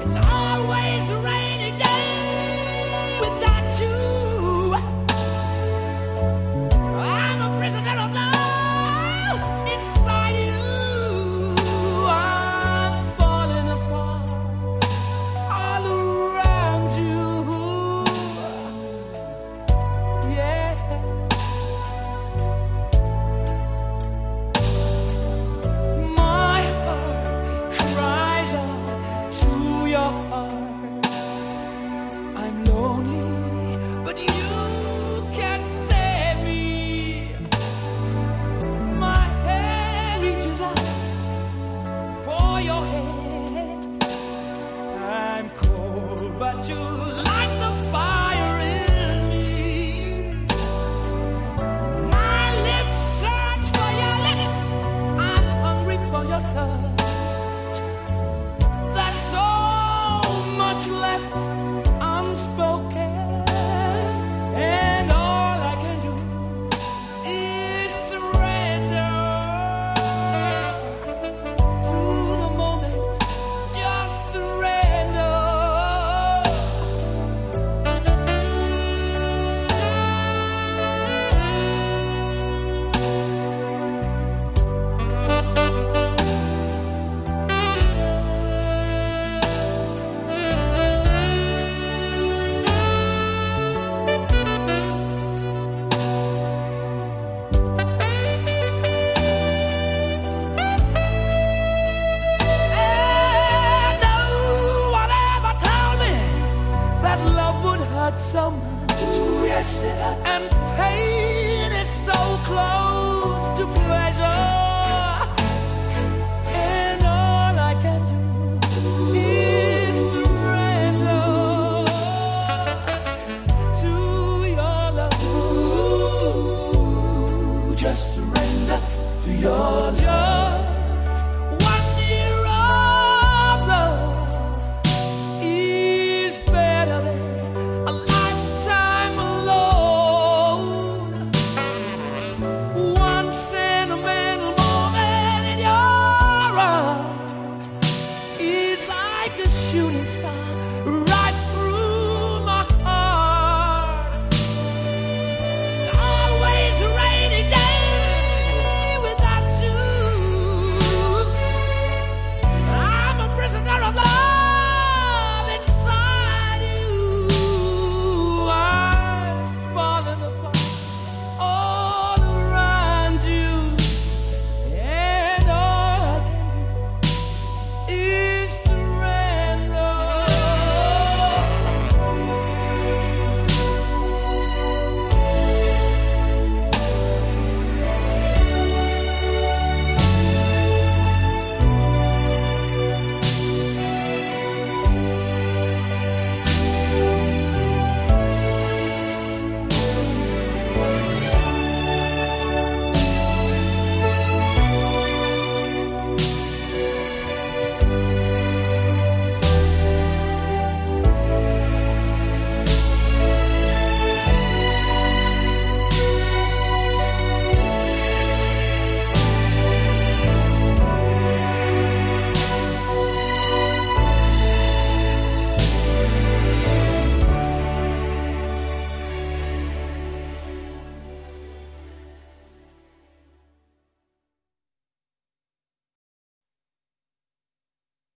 It's always a rainy day without you. I'm a prisoner of love inside you. I'm falling apart all around you. Yeah. My heart cries out to your heart. I'm lonely, but you can save me. My hand reaches out for your head. I'm cold, but you light the fire in me. My lips search for your lips. I'm hungry for your touch. There's so much left unspoken, and all I can do is surrender to the moment. Just surrender. And no one ever told me that love would hurt so much. Yes, it does. And pain is so close to pleasure. And all I can do is surrender to your love. Just surrender to your love. Just 1 year of love is better than a lifetime alone. One sentimental moment in your arms is like a shooting star